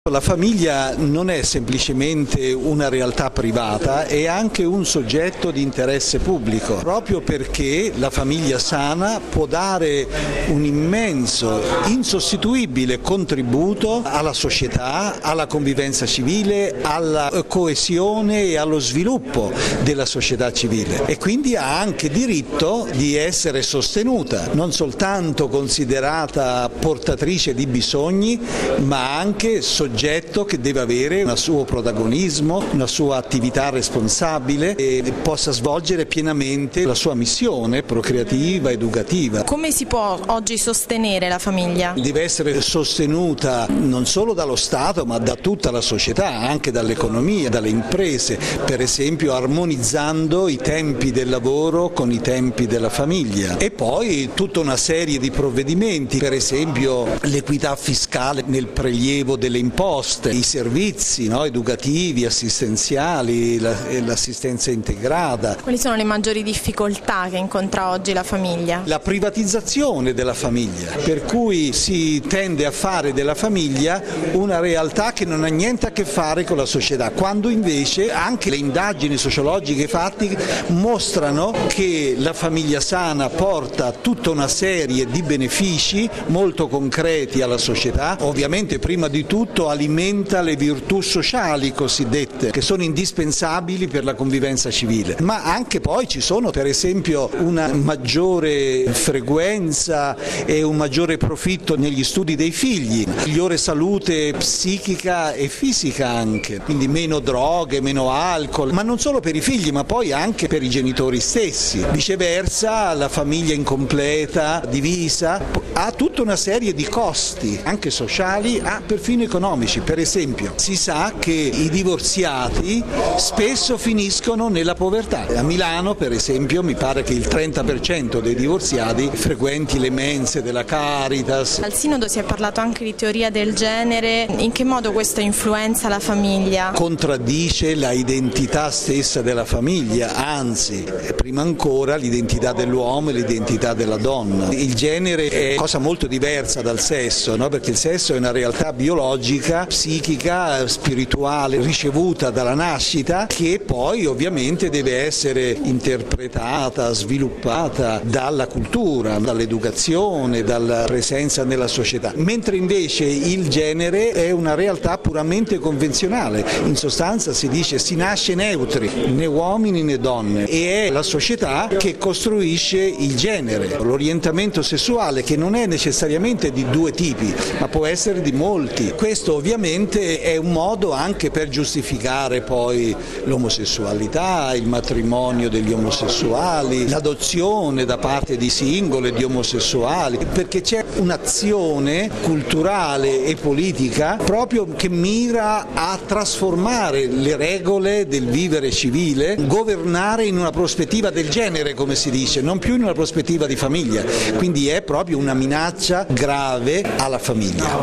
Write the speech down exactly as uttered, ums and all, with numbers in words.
La famiglia non è semplicemente una realtà privata, è anche un soggetto di interesse pubblico, proprio perché la famiglia sana può dare un immenso, insostituibile contributo alla società, alla convivenza civile, alla coesione e allo sviluppo della società civile e quindi ha anche diritto di essere sostenuta, non soltanto considerata portatrice di bisogni, ma anche soggetto che deve avere un suo protagonismo, una sua attività responsabile e possa svolgere pienamente la sua missione procreativa, educativa. Come si può oggi sostenere la famiglia? Deve essere sostenuta non solo dallo Stato ma da tutta la società, anche dall'economia, dalle imprese, per esempio armonizzando i tempi del lavoro con i tempi della famiglia e poi tutta una serie di provvedimenti, per esempio l'equità fiscale nel prelievo delle imposte, i servizi no, educativi, assistenziali, la, l'assistenza integrata. Quali sono le maggiori difficoltà che incontra oggi la famiglia? La privatizzazione della famiglia, per cui si tende a fare della famiglia una realtà che non ha niente a che fare con la società, quando invece anche le indagini sociologiche fatte mostrano che la famiglia sana porta tutta una serie di benefici molto concreti alla società, ovviamente prima di tutto alimenta le virtù sociali cosiddette che sono indispensabili per la convivenza civile, ma anche poi ci sono per esempio una maggiore frequenza e un maggiore profitto negli studi dei figli, migliore salute psichica e fisica anche, quindi meno droghe, meno alcol, ma non solo per i figli ma poi anche per i genitori stessi. Viceversa la famiglia incompleta, divisa, ha tutta una serie di costi anche sociali, ah, perfino economici. Per esempio si sa che i divorziati spesso finiscono nella povertà. A Milano per esempio mi pare che il trenta per cento dei divorziati frequenti le mense della Caritas. Al Sinodo si è parlato anche di teoria del genere, in che modo questo influenza la famiglia? Contraddice la identità stessa della famiglia, anzi prima ancora l'identità dell'uomo e l'identità della donna. Il genere è cosa molto diversa dal sesso, no? Perché il sesso è una realtà biologica, psichica, spirituale ricevuta dalla nascita che poi ovviamente deve essere interpretata, sviluppata dalla cultura, dall'educazione, dalla presenza nella società, mentre invece il genere è una realtà puramente convenzionale, in sostanza si dice si nasce neutri, né uomini né donne, e è la società che costruisce il genere, l'orientamento sessuale che non è necessariamente di due tipi ma può essere di molti. Questo ovviamente è un modo anche per giustificare poi l'omosessualità, il matrimonio degli omosessuali, l'adozione da parte di singole di omosessuali, perché c'è un'azione culturale e politica proprio che mira a trasformare le regole del vivere civile, governare in una prospettiva del genere, come si dice, non più in una prospettiva di famiglia, quindi è proprio una minaccia grave alla famiglia.